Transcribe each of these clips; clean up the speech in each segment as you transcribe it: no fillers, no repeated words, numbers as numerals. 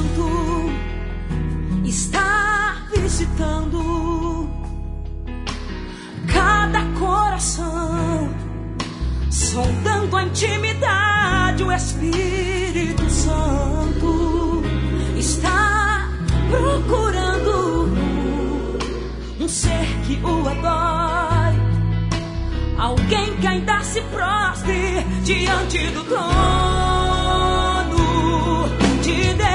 Santo está visitando cada coração, sondando a intimidade. O Espírito Santo está procurando um ser que o adore, alguém que ainda se prostre diante do trono de Deus.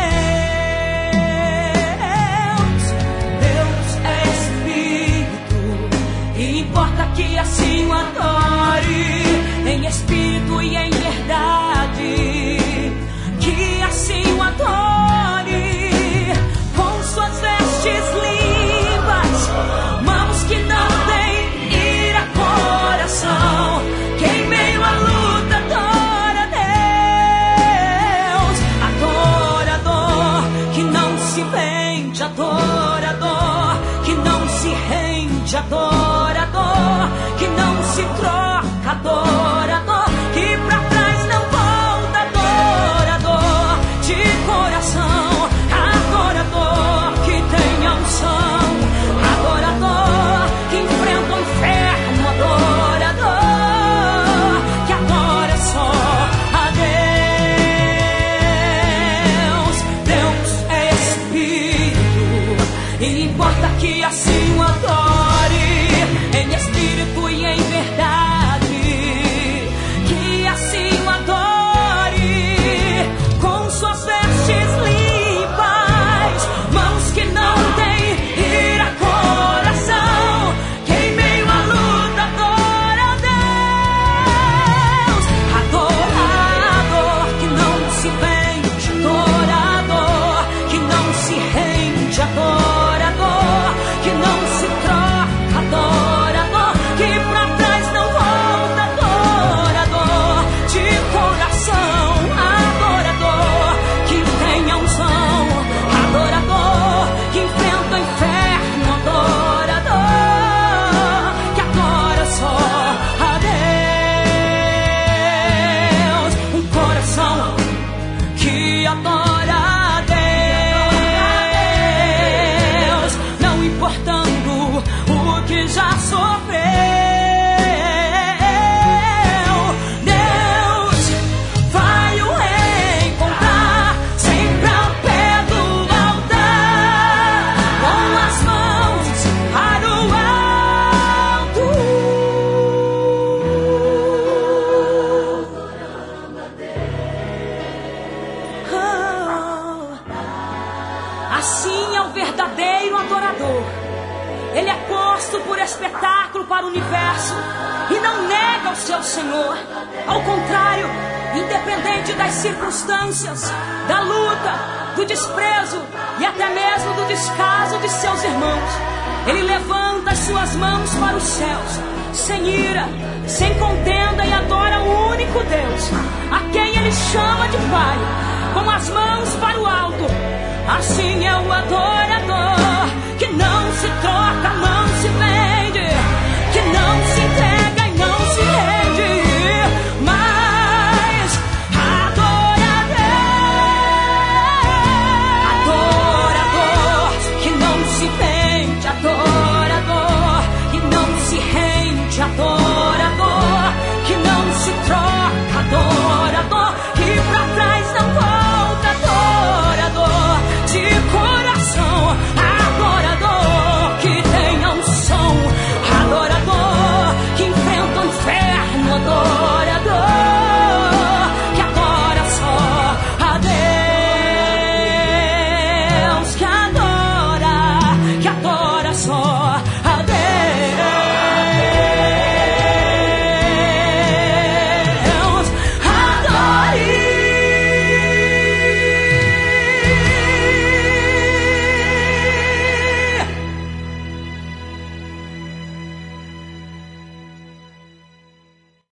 Deus é Espírito e importa que assim o adore, em espírito e em verdade, que assim o adore, com suas vestes limpas, mãos que não têm ira, coração que em meio à luta adora Deus. Adorador que não se vende, adorador que não se rende, adorador que não se troca, adorador que pra trás não volta, adorador de coração, adorador que tem a unção, adorador que enfrenta o inferno, adorador que adora só a Deus. Deus é Espírito e importa que assim o adore, em espírito e em verdade, que assim o adore, com suas vestes limpas, mãos que não têm ira, coração que em meio à luta adora Deus. Adorador que não se vende, adorador que não se rende, adorador que não se troca, adorador que pra trás não volta, adorador de coração, adorador que tem a unção, adorador que enfrenta o inferno, adorador que adora só a Deus. Um coração que adora a Deus, não importando o que já sofreu. Deus vai o encontrar sempre ao pé do altar, com as mãos para o alto. Assim é o verdadeiro adorador. Ele é posto por espetáculo para o universo e não nega o seu Senhor. Ao contrário, independente das circunstâncias, da luta, do desprezo e até mesmo do descaso de seus irmãos, ele levanta as suas mãos para os céus, sem ira, sem contenda, e adora o único Deus, a quem ele chama de Pai, com as mãos para o alto. Assim é o adorador.